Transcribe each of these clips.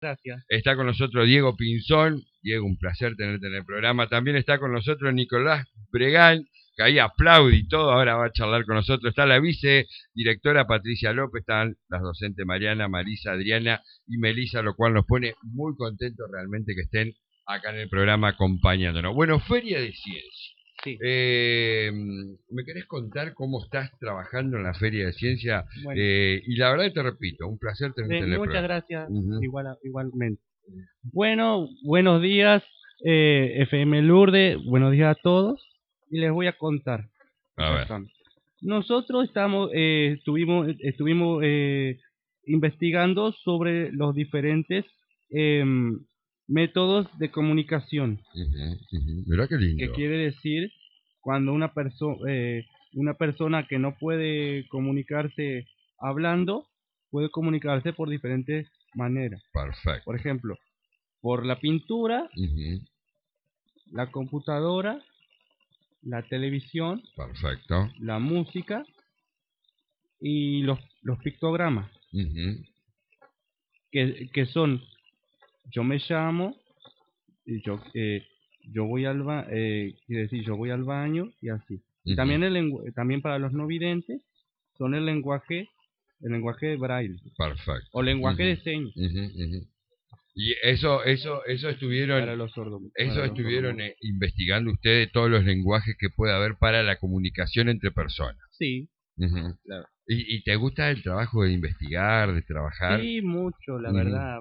Gracias. Está con nosotros Diego Pinzón. Diego, un placer tenerte en el programa. También está con nosotros Nicolás Bregán, que ahí aplaude y todo, ahora va a charlar con nosotros. Está la vicedirectora Patricia López, están las docentes Mariana, Marisa, Adriana y Melisa, lo cual nos pone muy contentos realmente que estén acá en el programa acompañándonos. Bueno, Feria de Ciencia. Sí. ¿Me querés contar cómo estás trabajando en la Feria de Ciencia? Bueno, Y la verdad te repito, un placer tenerte en el muchas programa. gracias, Uh-huh. igualmente. Bueno, buenos días, FM Lourdes, buenos días a todos. Y les voy a contar. A ver. Nosotros estuvimos investigando sobre los diferentes métodos de comunicación. Mirá qué lindo. Que quiere decir cuando una persona que no puede comunicarse hablando, puede comunicarse por diferentes maneras. Perfecto. Por ejemplo, por la pintura, la computadora, la televisión, perfecto, la música y los pictogramas, que son yo me llamo, yo voy al quiere decir yo voy al baño y así. Y también también para los no videntes son el lenguaje de braille. Perfecto. O lenguaje de señas. Y eso estuvieron para los sordos, investigando ustedes todos los lenguajes que puede haber para la comunicación entre personas. Sí. Claro. ¿Y te gusta el trabajo de investigar, de trabajar? Sí, mucho, la verdad.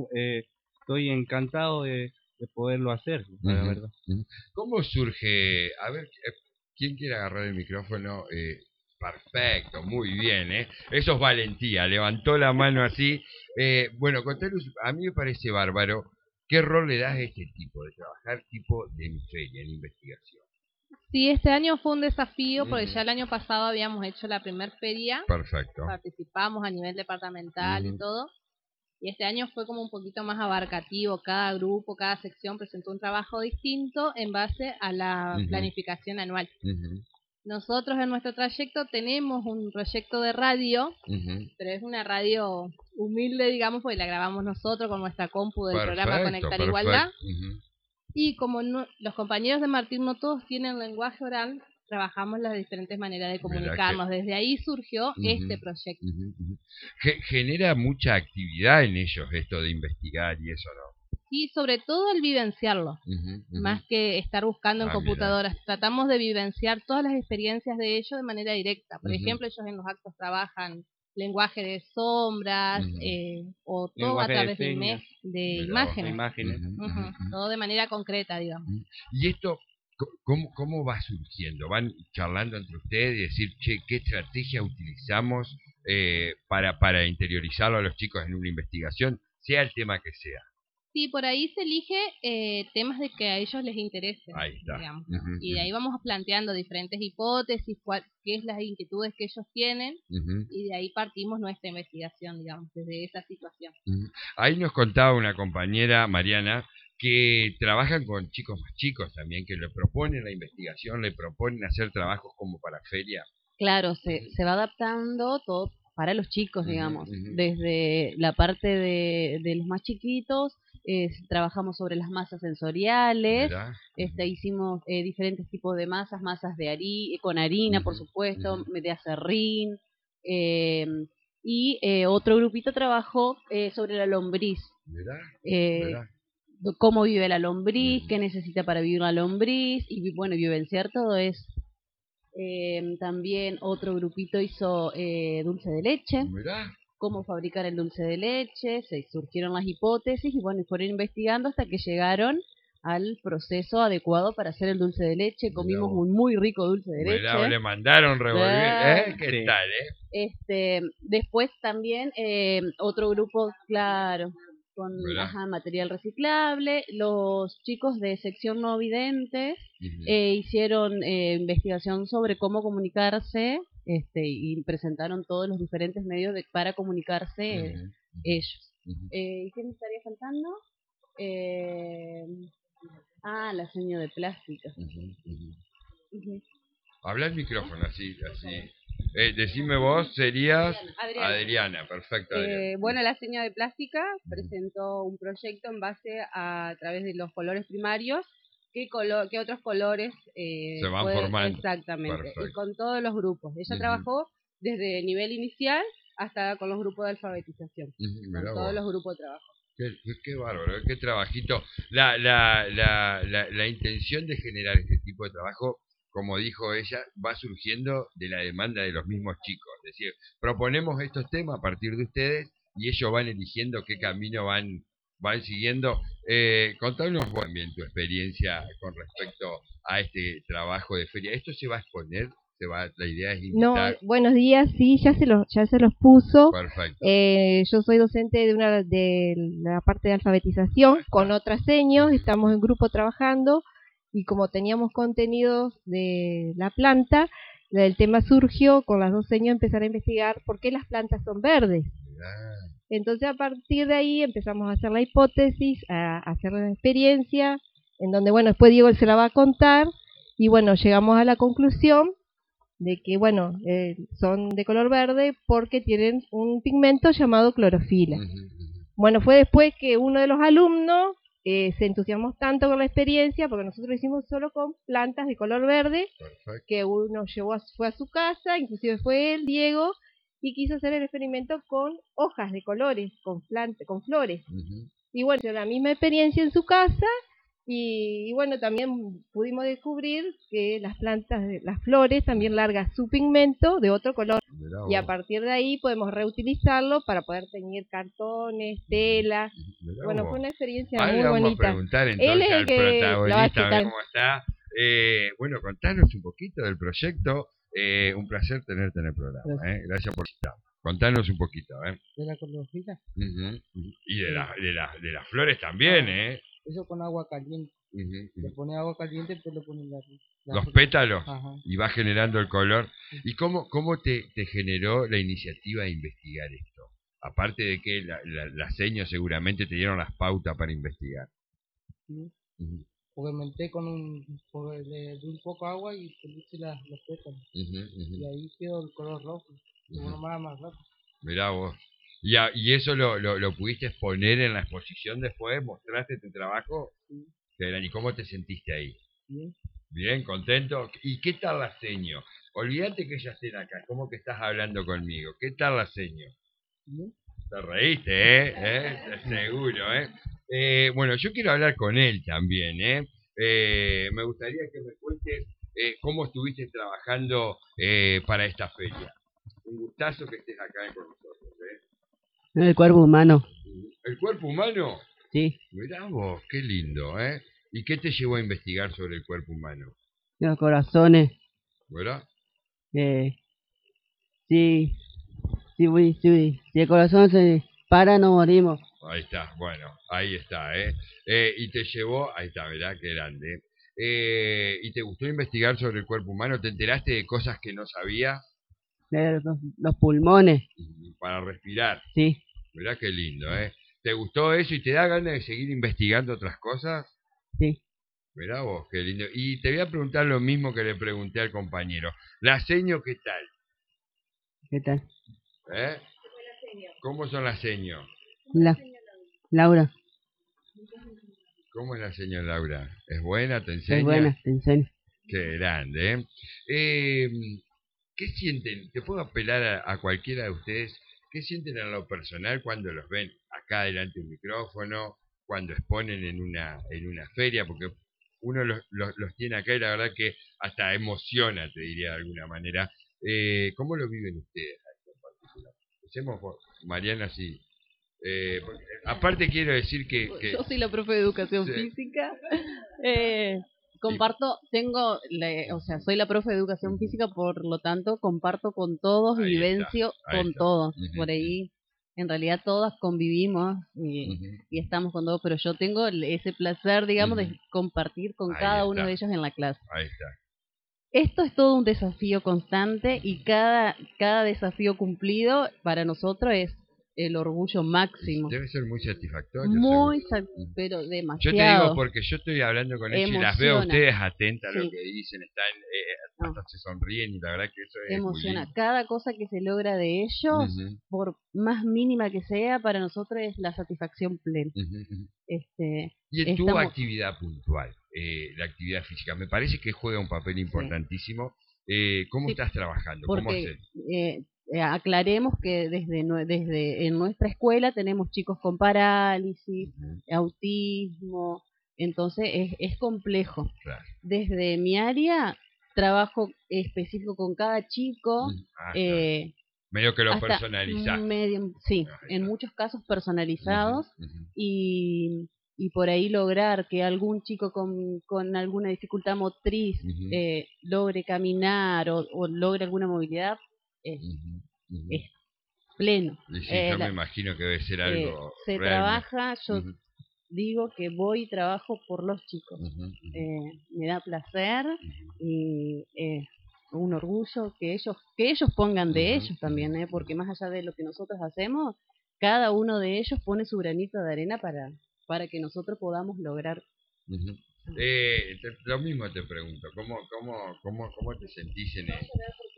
Estoy encantado de poderlo hacer, la verdad. ¿Cómo surge? A ver, ¿quién quiere agarrar el micrófono? Perfecto, muy bien, ¿eh? Eso es valentía, levantó la mano así. Bueno, contanos, a mí me parece bárbaro. ¿Qué rol le das a este tipo de trabajar, tipo de feria, en investigación? Sí, este año fue un desafío porque ya el año pasado habíamos hecho la primer feria. Perfecto. Participamos a nivel departamental y todo. Y este año fue como un poquito más abarcativo. Cada grupo, cada sección presentó un trabajo distinto en base a la planificación anual. Nosotros en nuestro trayecto tenemos un proyecto de radio, pero es una radio humilde, digamos, porque la grabamos nosotros con nuestra compu del programa Conectar Igualdad. Y como los compañeros de Martín no todos tienen lenguaje oral, trabajamos las diferentes maneras de comunicarnos. Desde ahí surgió este proyecto. Genera mucha actividad en ellos esto de investigar y eso, ¿no? Sí, sobre todo el vivenciarlo, más que estar buscando en computadoras. Mira. Tratamos de vivenciar todas las experiencias de ellos de manera directa. Por ejemplo, ellos en los actos trabajan lenguaje de sombras, o todo a través de imágenes. Todo de manera concreta, digamos. ¿Y esto cómo va surgiendo? ¿Van charlando entre ustedes y decir, che, qué estrategia utilizamos para interiorizarlo a los chicos en una investigación, sea el tema que sea? Sí, por ahí se elige temas de que a ellos les interesen. Ahí está. Digamos, ¿no? Y de ahí vamos planteando diferentes hipótesis, qué es las inquietudes que ellos tienen, y de ahí partimos nuestra investigación, digamos, desde esa situación. Ahí nos contaba una compañera, Mariana, que trabajan con chicos más chicos también, que le proponen la investigación, le proponen hacer trabajos como para feria. Claro, se va adaptando todo para los chicos, digamos, desde la parte de los más chiquitos. Trabajamos sobre las masas sensoriales, hicimos diferentes tipos de masas de con harina, por supuesto, de acerrín, y otro grupito trabajó sobre la lombriz. Cómo vive la lombriz, qué necesita para vivir la lombriz, y bueno, vivenciar todo eso. También otro grupito hizo dulce de leche. Cómo fabricar el dulce de leche, se surgieron las hipótesis y bueno, fueron investigando hasta que llegaron al proceso adecuado para hacer el dulce de leche. Comimos un muy rico dulce de leche. Le mandaron revolver, ¿qué tal, Después también otro grupo, claro, con material reciclable. Los chicos de sección no videntes hicieron investigación sobre cómo comunicarse, y presentaron todos los diferentes medios para comunicarse ellos. ¿Y qué me estaría faltando? La seña de plástica. Habla el micrófono, así. Decime vos, serías Adriana, perfecto. Bueno, la seña de plástica presentó un proyecto en base a través de los colores primarios, qué otros colores se van formando. Exactamente, Perfecto. y con todos los grupos. Ella trabajó desde nivel inicial hasta con los grupos de alfabetización, con todos los grupos de trabajo. Qué bárbaro, qué trabajito. La intención de generar este tipo de trabajo, como dijo ella, va surgiendo de la demanda de los mismos chicos. Es decir, proponemos estos temas a partir de ustedes y ellos van eligiendo qué camino van siguiendo. Contanos vos también tu experiencia con respecto a este trabajo de feria. ¿Esto se va a exponer? La idea es invitar. No, buenos días, sí, ya se los puso. Perfecto. Yo soy docente de la parte de alfabetización con otras seños, estamos en grupo trabajando y como teníamos contenidos de la planta, el tema surgió con las dos seños empezar a investigar por qué las plantas son verdes. Entonces a partir de ahí empezamos a hacer la hipótesis, a hacer la experiencia, en donde bueno, después Diego se la va a contar y bueno, llegamos a la conclusión de que, bueno, son de color verde porque tienen un pigmento llamado clorofila. Bueno, fue después que uno de los alumnos se entusiasmó tanto con la experiencia, porque nosotros lo hicimos solo con plantas de color verde. Perfecto. Que uno fue a su casa, inclusive fue él, Diego, y quiso hacer el experimento con hojas de colores, con flores. Y bueno, la misma experiencia en su casa. Y bueno, también pudimos descubrir que las plantas, las flores también largan su pigmento de otro color. Y a partir de ahí podemos reutilizarlo para poder teñir cartones, tela. Bueno, fue una experiencia muy bonita. Vamos a preguntar entonces al protagonista, a ver cómo está. Bueno, contanos un poquito del proyecto. Un placer tenerte en el programa. Gracias por estar. Contanos un poquito. ¿De la clorofila? Y de las flores también, Eso con agua caliente. Le pone agua caliente, pues le pone los pétalos. Ajá. Y va generando el color. ¿Y cómo te generó la iniciativa de investigar esto? Aparte de que las señas seguramente te dieron las pautas para investigar. Sí. Porque menté le di un poco de agua y le hice los pétalos. Y ahí quedó el color rojo. Más rojo. Mirá vos. ¿Y eso lo pudiste exponer en la exposición después? ¿Mostraste tu trabajo? Sí. ¿Y cómo te sentiste ahí? Bien. Bien, contento. ¿Y qué tal la seño? Olvídate que ella esté acá, ¿cómo que estás hablando conmigo? ¿Qué tal la seño? Bien. Te reíste, seguro, bueno, yo quiero hablar con él también, me gustaría que me cuentes cómo estuviste trabajando para esta feria. Un gustazo que estés acá con nosotros, El cuerpo humano. ¿El cuerpo humano? Sí. Mirá vos, qué lindo, ¿Y qué te llevó a investigar sobre el cuerpo humano? Los corazones. ¿Verdad? Sí. Si el corazón se para, no morimos. Ahí está, bueno, ahí está, y te llevó, ahí está, ¿verdad? Qué grande. ¿Y te gustó investigar sobre el cuerpo humano? ¿Te enteraste de cosas que no sabías? Los pulmones. Para respirar. Sí. Mirá qué lindo, ¿Te gustó eso y te da ganas de seguir investigando otras cosas? Sí. Mirá vos, qué lindo. Y te voy a preguntar lo mismo que le pregunté al compañero. ¿La seño qué tal? ¿Qué tal? ¿Cómo son las seños? Laura. ¿Cómo es la señora Laura? ¿Es buena? ¿Te enseña? Es buena, te enseña. Qué grande, ¿Qué sienten? Te puedo apelar a cualquiera de ustedes. ¿Qué sienten en lo personal cuando los ven acá delante de un micrófono? Cuando exponen en una feria, porque uno los tiene acá y la verdad que hasta emociona, te diría de alguna manera. ¿Cómo lo viven ustedes en particular? Empecemos por Mariana, sí. Aparte quiero decir que yo soy la profe de educación física. Comparto, soy la profe de educación física, por lo tanto comparto con todos y vivencio con todos. Por ahí en realidad todas convivimos y estamos con todos, pero yo tengo ese placer, digamos, de compartir con cada uno de ellos en la clase. Ahí está. Esto es todo un desafío constante y cada desafío cumplido para nosotros es el orgullo máximo. Debe ser muy satisfactorio. Pero demasiado. Yo te digo porque yo estoy hablando con ellos y las veo a ustedes atentas a lo que dicen, hasta se sonríen y la verdad que eso es emociona. Cada cosa que se logra de ellos, por más mínima que sea, para nosotros es la satisfacción plena. Y en tu actividad puntual, la actividad física, me parece que juega un papel importantísimo. ¿Cómo estás trabajando? ¿Cómo haces? Aclaremos que desde en nuestra escuela tenemos chicos con parálisis, autismo, entonces es complejo. Claro. Desde mi área trabajo específico con cada chico. Medio que lo personalizás. En muchos casos personalizados y por ahí lograr que algún chico con alguna dificultad motriz logre caminar o logre alguna movilidad es pleno. Yo me imagino que debe ser algo se trabaja, yo digo que voy y trabajo por los chicos. Me da placer y un orgullo que ellos pongan de ellos también, porque más allá de lo que nosotros hacemos, cada uno de ellos pone su granito de arena para que nosotros podamos lograr. Lo mismo te pregunto, ¿cómo te sentís en eso?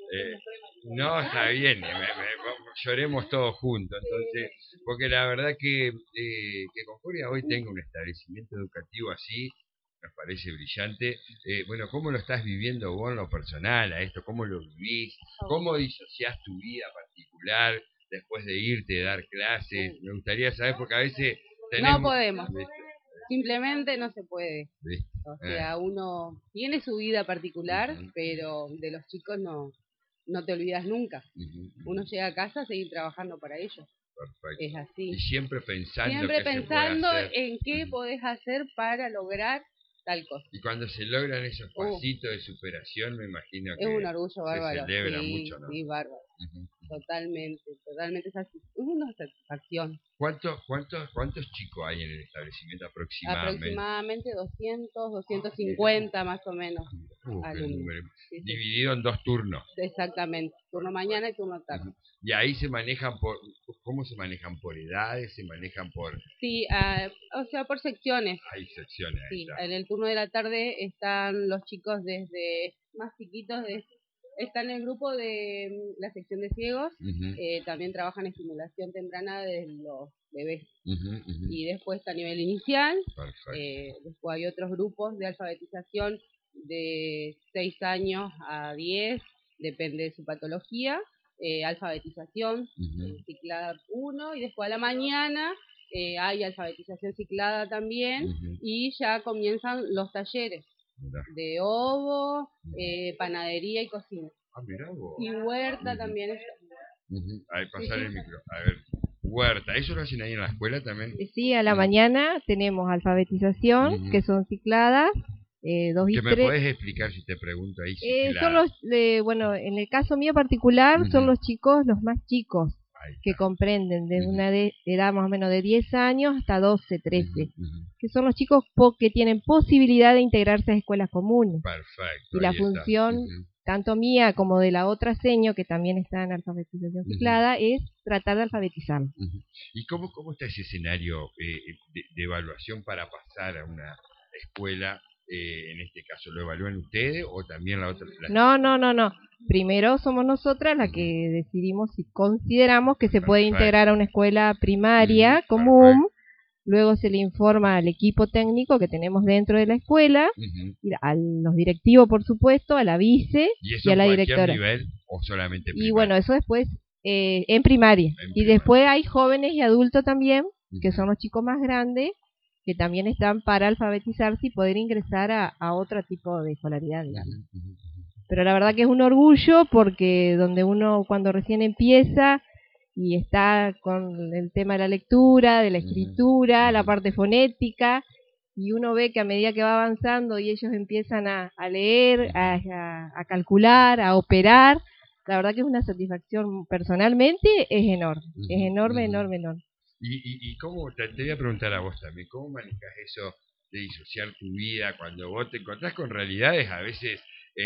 No, está bien, lloremos todos juntos, entonces, porque la verdad que Concordia hoy tenga un establecimiento educativo así, nos parece brillante. Bueno, ¿cómo lo estás viviendo vos en lo personal a esto? ¿Cómo lo vivís? ¿Cómo disociás tu vida particular después de irte a dar clases? Me gustaría saber, porque a veces no podemos. Simplemente no se puede. O sea, uno tiene su vida particular, pero de los chicos no te olvidas nunca. Uno llega a casa a seguir trabajando para ellos. Perfecto. Es así. Y siempre pensando en qué podés hacer para lograr tal cosa. Y cuando se logran esos pasitos de superación, me imagino que es un orgullo bárbaro. Se celebra mucho, ¿no? Sí, bárbaro. Totalmente es una satisfacción. ¿Cuántos chicos hay en el establecimiento aproximadamente? Aproximadamente 250 más o menos. Dividido en 2 turnos. Exactamente, turno mañana y turno tarde. Y ahí se manejan ¿cómo se manejan? ¿Por edades? ¿Se manejan por...? Sí, o sea, por secciones. Hay secciones. Sí, en el turno de la tarde están los chicos desde más chiquitos, están en el grupo de la sección de ciegos, también trabajan estimulación temprana de los bebés. Y después está a nivel inicial, después hay otros grupos de alfabetización de 6 años a 10, depende de su patología, alfabetización ciclada 1, y después a la mañana hay alfabetización ciclada también, y ya comienzan los talleres de ovo, panadería y cocina. Mirá vos. Y huerta también está. Ahí pasar el micro. A ver, huerta, ¿eso lo hacen ahí en la escuela también? Sí, a la mañana tenemos alfabetización, que son cicladas, 2 y 3. ¿Qué me podés explicar si te pregunto ahí? Son bueno, en el caso mío particular, son los chicos, los más chicos, que comprenden desde una edad más o menos de 10 años hasta 12, 13, que son los chicos que tienen posibilidad de integrarse a escuelas comunes. Perfecto. Y la función, tanto mía como de la otra seño, que también está en alfabetización ciclada, es tratar de alfabetizarlos. ¿Y cómo está ese escenario de evaluación para pasar a una escuela? En este caso, ¿lo evalúan ustedes o también la otra? No. Primero somos nosotras las que decidimos si consideramos que se puede integrar a una escuela primaria común. Luego se le informa al equipo técnico que tenemos dentro de la escuela, y a los directivos, por supuesto, a la vice y a la directora. Nivel, ¿o solamente primaria? Y bueno, eso después en primaria. Y después hay jóvenes y adultos también, que son los chicos más grandes, que también están para alfabetizarse y poder ingresar a otro tipo de escolaridad, digamos. Pero la verdad que es un orgullo, porque donde uno cuando recién empieza y está con el tema de la lectura, de la escritura, la parte fonética, y uno ve que a medida que va avanzando y ellos empiezan a leer, a calcular, a operar, la verdad que es una satisfacción personalmente, es enorme, enorme. ¿Y cómo, te voy a preguntar a vos también, cómo manejas eso de disociar tu vida cuando vos te encontrás con realidades a veces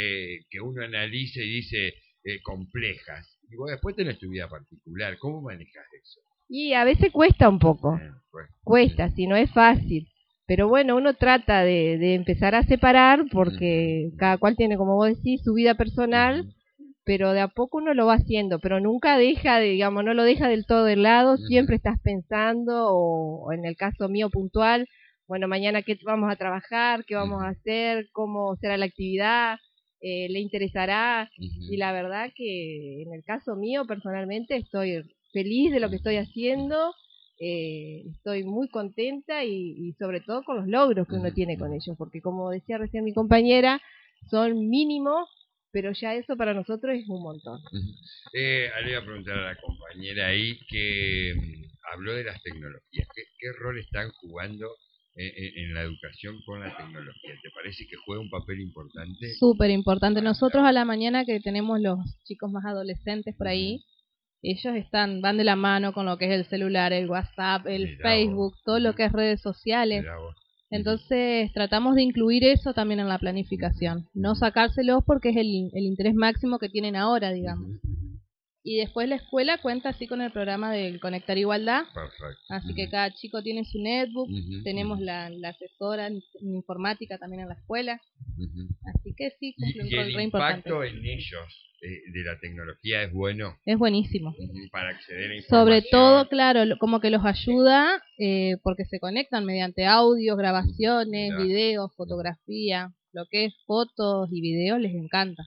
que uno analiza y dice complejas, y vos después tenés tu vida particular? ¿Cómo manejas eso? Y a veces cuesta un poco, cuesta, si no es fácil. Pero bueno, uno trata de empezar a separar porque cada cual tiene, como vos decís, su vida personal, pero de a poco uno lo va haciendo, pero nunca deja, digamos, no lo deja del todo de lado, siempre estás pensando, o en el caso mío puntual, bueno, mañana qué vamos a trabajar, qué vamos a hacer, cómo será la actividad, le interesará, y la verdad que en el caso mío personalmente estoy feliz de lo que estoy haciendo. Estoy muy contenta y sobre todo con los logros que uno tiene con ellos, porque como decía recién mi compañera, son mínimos, pero ya eso para nosotros es un montón. Le voy a preguntar a la compañera ahí que habló de las tecnologías. ¿Qué rol están jugando en la educación con la tecnología? ¿Te parece que juega un papel importante? Súper importante. Nosotros a la mañana que tenemos los chicos más adolescentes por ahí, ellos van de la mano con lo que es el celular, el WhatsApp, el Facebook, todo lo que es redes sociales. Entonces tratamos de incluir eso también en la planificación, no sacárselos porque es el interés máximo que tienen ahora, digamos. Y después la escuela cuenta así con el programa del Conectar Igualdad. Perfecto. Así que cada chico tiene su netbook, tenemos la asesora en informática también en la escuela. Así que sí, cumple un rol re importante. ¿Y el impacto en ellos de la tecnología es bueno? Es buenísimo. Para acceder a información. Sobre todo, claro, como que los ayuda porque se conectan mediante audios, grabaciones, videos, fotografía. Lo que es fotos y videos les encanta.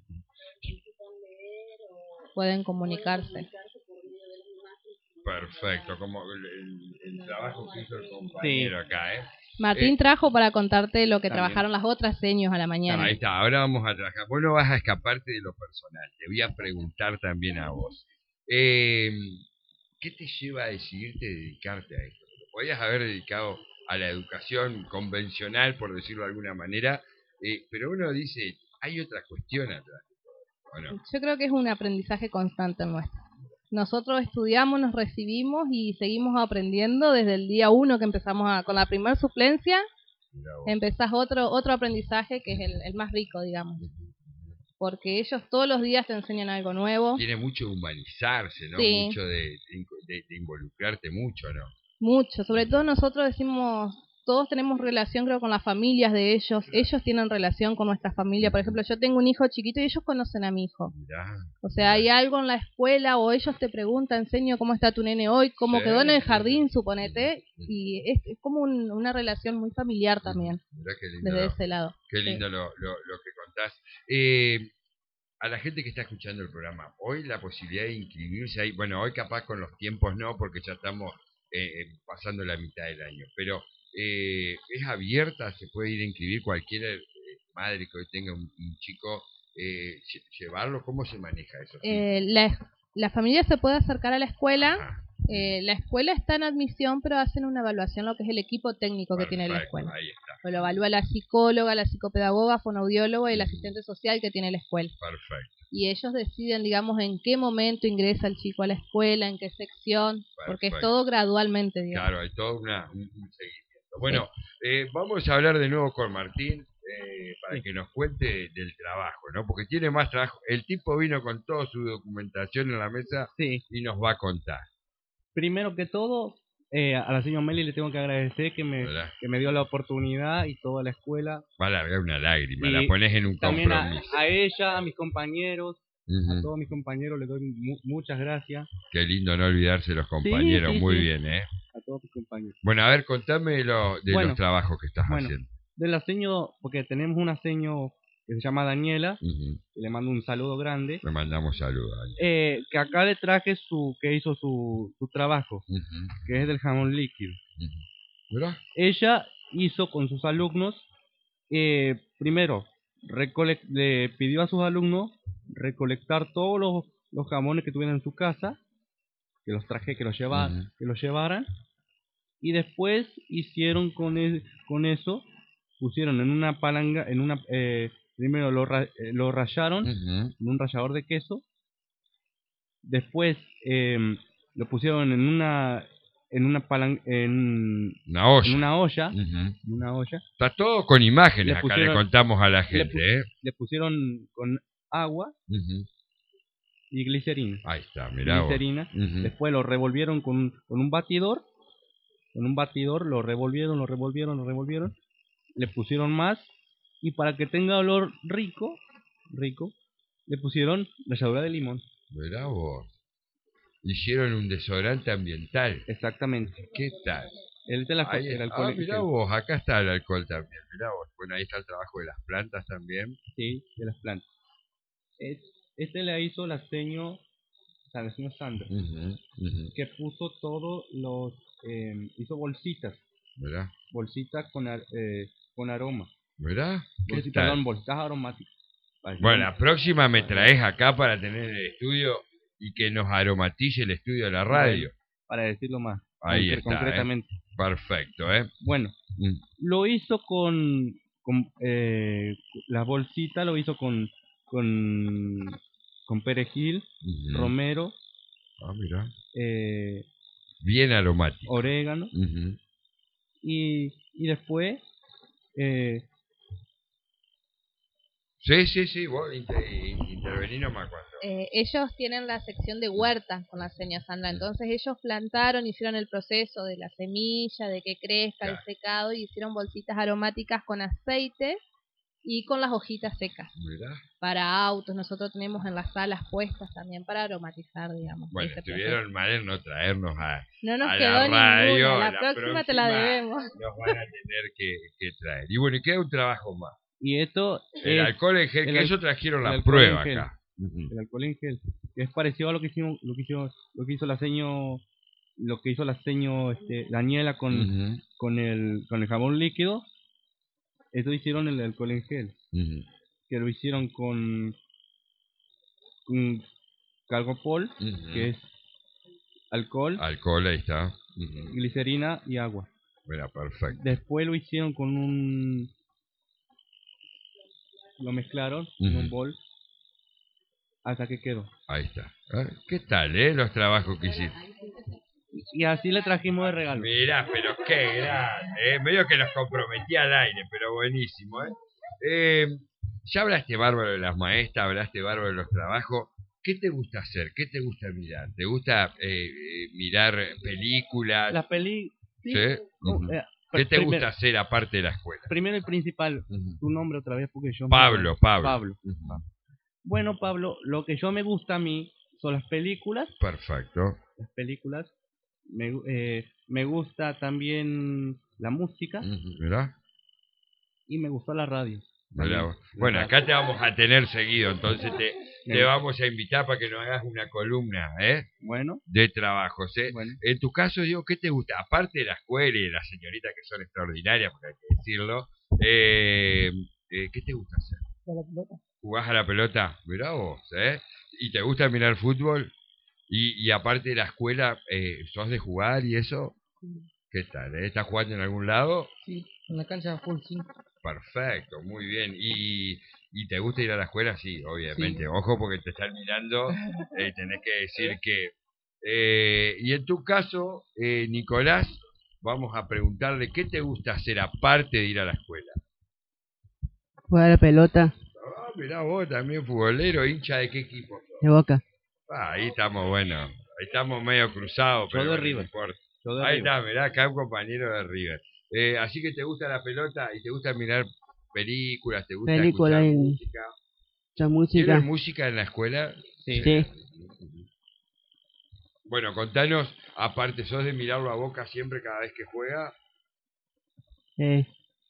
Pueden comunicarse. Perfecto, como el trabajo que hizo el compañero acá, Martín trajo para contarte lo que trabajaron las otras seños a la mañana. Ahí está, ahora vamos a trabajar. Vos no vas a escaparte de lo personal, te voy a preguntar también a vos. ¿Qué te lleva a decidirte dedicarte a esto? Te podías haber dedicado a la educación convencional, por decirlo de alguna manera, pero uno dice, hay otra cuestión atrás. ¿No? Yo creo que es un aprendizaje constante nuestro. Nosotros estudiamos, nos recibimos y seguimos aprendiendo desde el día 1 que empezamos con la primera suplencia. Empezás otro aprendizaje que es el más rico, digamos. Porque ellos todos los días te enseñan algo nuevo. Tiene mucho de humanizarse, ¿no? Sí. Mucho de involucrarte mucho, ¿no? Mucho. Sobre todo nosotros decimos, todos tenemos relación creo con las familias de ellos. Ellos tienen relación con nuestra familia. Por ejemplo, yo tengo un hijo chiquito y ellos conocen a mi hijo. O sea, hay algo en la escuela o ellos te preguntan, Señor, ¿cómo está tu nene hoy? ¿Cómo quedó en el jardín, suponete? Y es como una relación muy familiar también. Mirá qué lindo, desde ese lado. Qué lindo lo que contás. A la gente que está escuchando el programa, hoy la posibilidad de inscribirse ahí, bueno, hoy capaz con los tiempos no, porque ya estamos pasando la mitad del año, pero es abierta, se puede ir a inscribir cualquier madre que hoy tenga un chico, llevarlo, ¿cómo se maneja eso? La familia se puede acercar a la escuela. La escuela está en admisión, pero hacen una evaluación, lo que es el equipo técnico que tiene la escuela. Ahí está. Lo evalúa la psicóloga, la psicopedagoga, fonoaudiólogo y el asistente social que tiene la escuela. Perfecto. Y ellos deciden, digamos, en qué momento ingresa el chico a la escuela, en qué sección, porque es todo gradualmente, digamos. Claro, hay todo un seguimiento. Bueno, vamos a hablar de nuevo con Martín. Para que nos cuente del trabajo, ¿no? Porque tiene más trabajo. El tipo vino con toda su documentación en la mesa y nos va a contar. Primero que todo, a la señora Meli le tengo que agradecer que me dio la oportunidad y toda la escuela. Va a largar una lágrima, la pones en un también compromiso. A ella, a mis compañeros, a todos mis compañeros les doy muchas gracias. Qué lindo no olvidarse de los compañeros, muy bien, A todos mis compañeros. Bueno, a ver, contame los trabajos que estás haciendo. De la seño, porque tenemos una seño que se llama Daniela, que le mando un saludo grande. Le mandamos saludos. Que acá le traje que hizo su trabajo, que es del jamón líquido. ¿Verdad? Ella hizo con sus alumnos, primero, le pidió a sus alumnos recolectar todos los jamones que tuvieran en su casa, que los traje, que los llevaran, y después hicieron con eso, pusieron en una palanga, primero lo rallaron en un rallador de queso, después lo pusieron en una olla. Está todo con imágenes, acá le contamos a la gente. Le pusieron con agua, y glicerina. Ahí está, mirá vos. Glicerina. Después lo revolvieron con un batidor. Con un batidor lo revolvieron. Le pusieron más. Y para que tenga olor rico, le pusieron ralladura de limón. Mirá vos. Hicieron un desodorante ambiental. Exactamente. ¿Qué tal? El alcohol. Mirá vos, acá está el alcohol también. Mirá vos. Bueno, ahí está el trabajo de las plantas también. Sí, de las plantas. La hizo la señora Sandra, que puso todos los... hizo bolsitas. Mirá. Bolsitas con aroma. Mirá. Bolsitas aromáticas. Bueno, la próxima me traes acá para tener el estudio y que nos aromatice el estudio de la radio. Para decirlo más. Ahí está, concretamente. Perfecto, Bueno. Lo hizo con las bolsitas, lo hizo con perejil, romero. Mira. Bien aromático. Orégano. Y después... Sí, vos intervení nomás cuando... ellos tienen la sección de huerta con la señora Sandra, entonces ellos plantaron, hicieron el proceso de la semilla, de que crezca, el secado, y hicieron bolsitas aromáticas con aceite y con las hojitas secas. Mirá. Para autos, nosotros tenemos en las salas puestas también para aromatizar, digamos. Bueno, estuvieron mal en no traernos no nos a quedó la radio. Ninguna, la próxima te la debemos. Nos van a tener que traer. Y bueno, y queda un trabajo más. Y esto el alcohol en gel, que eso trajeron la prueba acá. El alcohol en gel, que es parecido a lo que hizo la seño, Daniela con el jabón líquido. Eso hicieron el alcohol en gel, que lo hicieron con Calgopol, que es alcohol, ahí está, glicerina y agua. Mira, perfecto. Después lo hicieron lo mezclaron en un bol hasta que quedó. Ahí está. ¿Qué tal, los trabajos que hiciste? Y así le trajimos de regalo. Mirá, pero qué grande, medio que los comprometí al aire, pero buenísimo, ya hablaste bárbaro de las maestras, hablaste bárbaro de los trabajos. ¿Qué te gusta hacer? ¿Qué te gusta mirar? ¿Te gusta mirar películas? Las películas. ¿Sí? ¿Qué te gusta hacer aparte de la escuela? Primero y principal, tu nombre otra vez porque yo... Pablo. Bueno, Pablo, lo que me gusta a mí son las películas. Perfecto. Las películas. Me gusta también la música. ¿Verdad? Y me gustó la radio. Bueno, acá te vamos a tener seguido, entonces te vamos a invitar para que nos hagas una columna, Bueno. De trabajos, Bueno. En tu caso, digo, ¿qué te gusta? Aparte de la escuela y de las señoritas que son extraordinarias, porque hay que decirlo, ¿qué te gusta hacer? A la pelota. ¿Jugás a la pelota? Mirá vos, ¿Y te gusta mirar fútbol? Y aparte de la escuela, ¿sos de jugar y eso? ¿Qué tal? ¿Estás jugando en algún lado? Sí, en la cancha full 5. Perfecto, muy bien. ¿Y te gusta ir a la escuela? Sí, obviamente. Sí. Ojo porque te están mirando, tenés que decir que... y en tu caso, Nicolás, vamos a preguntarle qué te gusta hacer aparte de ir a la escuela. Jugar a la pelota. Mirá vos, también futbolero, hincha de qué equipo sos? De Boca. Ahí estamos, bueno, ahí estamos medio cruzados, pero de no River. importa. Ahí está, mirá, acá un compañero de River. Así que te gusta la pelota y te gusta mirar películas, te gusta escuchar música. Mucha música. ¿Tienes música en la escuela? Sí. Bueno, contanos, aparte, ¿sos de mirarlo a Boca siempre cada vez que juega? En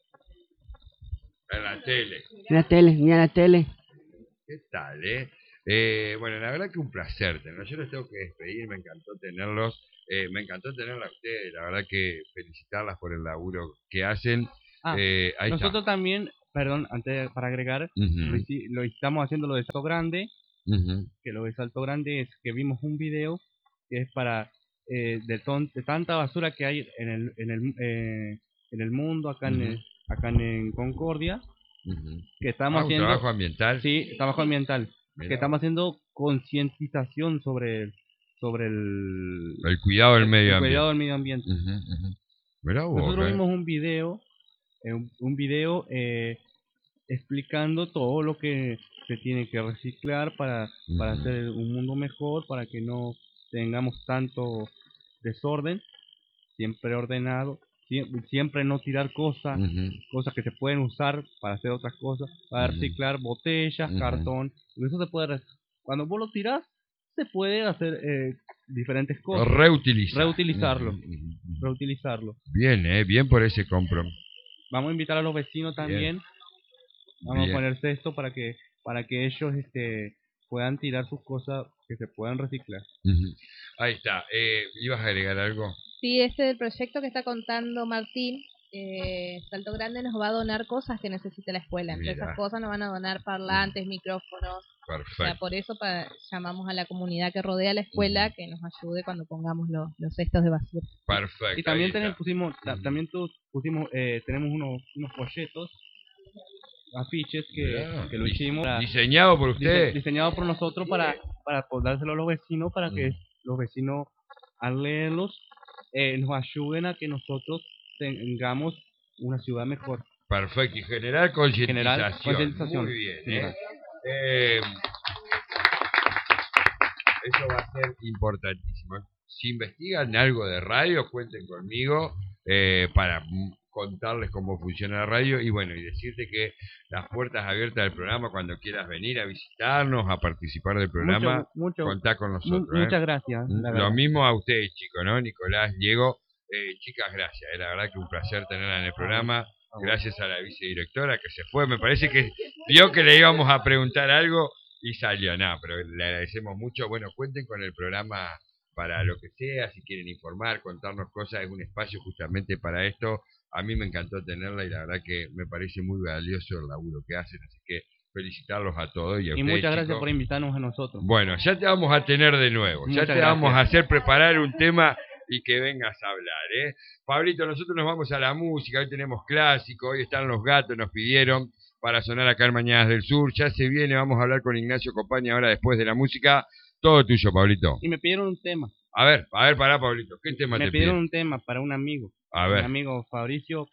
la tele. Mira la tele. ¿Qué tal, bueno, la verdad que un placer tenerlos. Yo los tengo que despedir, me encantó tenerlos. Me encantó tenerla a ustedes, la verdad que felicitarlas por el laburo que hacen. Ahí nosotros está. También, perdón, para agregar, lo estamos haciendo lo de Salto Grande, que lo de Salto Grande es que vimos un video que es para de tanta basura que hay en el mundo, acá en Concordia, que estamos haciendo... ¿Un trabajo ambiental? Sí, trabajo ambiental. Mirá. Que estamos haciendo concientización sobre el cuidado del medio ambiente. Cuidado del medio ambiente. Mirá vos, nosotros vimos un video explicando todo lo que se tiene que reciclar para hacer un mundo mejor, para que no tengamos tanto desorden, siempre ordenado, siempre no tirar cosas que se pueden usar para hacer otras cosas, para reciclar botellas, cartón, eso se puede, cuando vos lo tirás, se puede hacer diferentes cosas. Reutilizarlo. Bien por ese compromiso. Vamos a invitar a los vecinos también. Vamos a ponerse esto para que ellos puedan tirar sus cosas que se puedan reciclar. Ahí está. ¿Ibas a agregar algo? Sí, el proyecto que está contando Martín, Salto Grande nos va a donar cosas que necesite la escuela. Entre esas cosas nos van a donar parlantes, micrófonos. Perfecto. O sea, por eso llamamos a la comunidad que rodea la escuela que nos ayude cuando pongamos los cestos de basura. Perfecto. Y también pusimos tenemos unos folletos, afiches que lo hicimos. ¿Diseñado por ustedes? Diseñado por nosotros para dárselo a los vecinos, para que los vecinos al leerlos nos ayuden a que nosotros tengamos una ciudad mejor. Perfecto, y generar concientización. Muy bien. Eso va a ser importantísimo. Si investigan algo de radio, cuenten conmigo para contarles cómo funciona la radio y bueno, y decirte que las puertas abiertas del programa cuando quieras venir a visitarnos, a participar del programa, contá con nosotros. Muchas gracias. Lo mismo a ustedes, chicos, ¿no? Nicolás, Diego, chicas, gracias. La verdad que un placer tenerla en el programa. Gracias a la vicedirectora que se fue. Me parece que vio que le íbamos a preguntar algo y salió. Nada, pero le agradecemos mucho. Bueno, cuenten con el programa para lo que sea, si quieren informar, contarnos cosas, es un espacio justamente para esto. A mí me encantó tenerla y la verdad que me parece muy valioso el laburo que hacen, así que felicitarlos a todos y a ustedes, muchas gracias chicos, por invitarnos a nosotros. Bueno, ya te vamos a tener de nuevo, ya te vamos a hacer preparar un tema y que vengas a hablar, Pablito, nosotros nos vamos a la música, hoy tenemos clásico, hoy están Los Gatos, nos pidieron para sonar acá en Mañanas del Sur, ya se viene, vamos a hablar con Ignacio Copani ahora después de la música, todo tuyo, Pablito. Y me pidieron un tema. A ver, pará, Pablito, ¿qué tema te pidieron? Me pidieron un tema para un amigo. A ver. Mi amigo Fabricio.